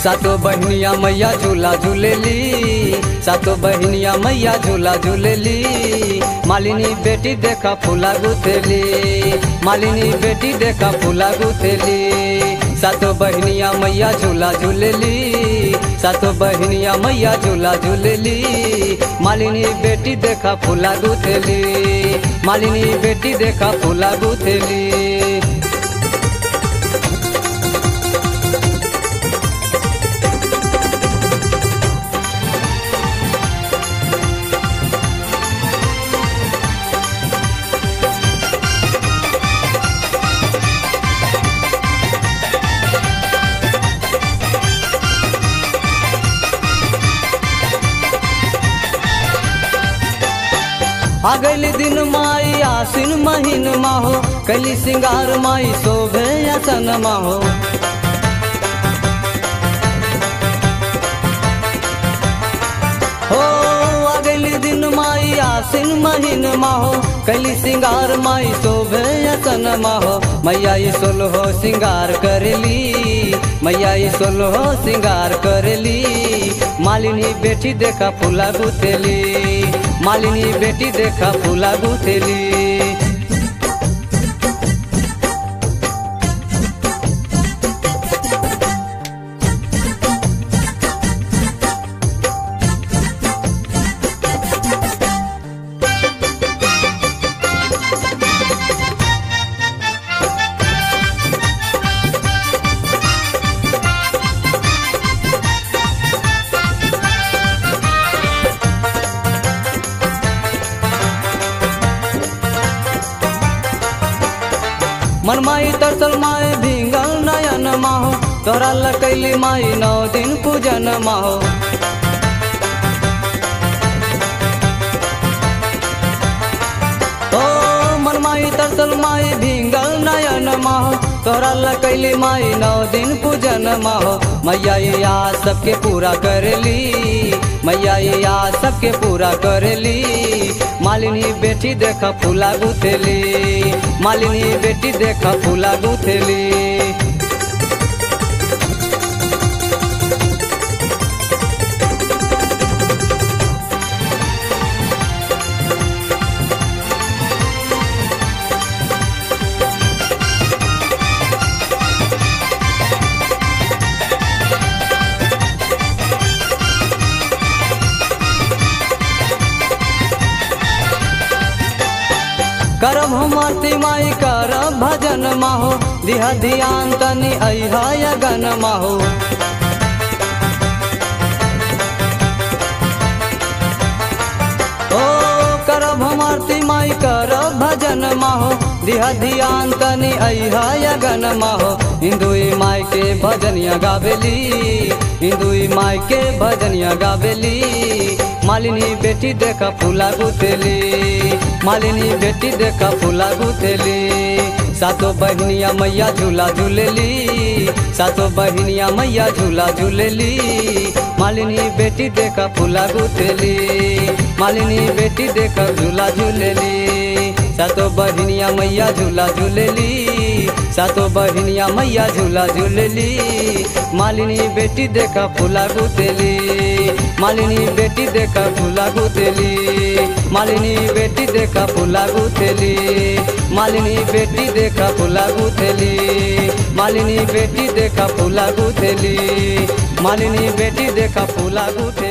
सातो बहनिया मैया झूला झूलेली, सातो बहनिया मैया झूला झूलेली। मालिनी बेटी देखा फूला गुथेली, मालिनी बेटी देखा फूला गुथेली। सातो बहनिया मैया झूला झूलेली, सातो बहनिया मैया झूला झूलेली। मालिनी बेटी देखा फूला गुथेली, मालिनी बेटी देखा फूला गुथेली। आ गइल दिन माई आसिन महीन माहो, कली सिंगार माई शोभे असन माहो। हो आ गइल दिन माई आसिन महीन माहो, कली सिंगार माई शोभे असन माहो। मैया ई सोलहो सिंगार करेली, मैया ई सोलहो सिंगार करेली। मालिनी बेटी देखा फूला गुथेली, मालिनी बेटी देखा फूला गुथेली। मन माई तरसल माई भींगल नयन माहो, तोरा लकैली माई 9 दिन पूजन माहो। ओ मन माई तरसल माई भींगल नयन माहो, तोरा लकैली माई 9 दिन पूजन माहो। मैया ये आज सबके पूरा करेली, मैया ये आज सबके पूरा करेली। मालिनी बेटी देखा फूला गुथेली, मालिनी बेटी देखा फूला गुथेली। करब हम आरती माई करब भजन माहो, दिहा ध्यान तनी अइहा यगन माहो। ओ करब हम आरती माई करब भजन माहो, दिहा ध्यान तनी अइहा यगन माहो। हिंदुई माई के भजनिया गावेली, हिंदुई माई के भजनिया गावेली। मालिनी बेटी देखा फूला गुथेली, मालिनी बेटी देखा फूला गुथेली। सातो बहनिया मैया झूला झूलेली, सातो बहनिया मैया झूला झूलेली। मालिनी बेटी देखा फूला गुथेली, मालिनी बेटी देखा झूला झूलेली। सातो बहनिया मैया झूला झूलेली, सातो बहनिया मैया झूला झूलेली। मालिनी बेटी देखा फूला गुथेली, मालिनी बेटी देखा फूला गुथेली। मालिनी बेटी देखा फूला गुथेली, मालिनी बेटी देखा फूला गुथेली। मालिनी बेटी देखा फूला गुथेली, मालिनी बेटी देखा फूला गुथेली।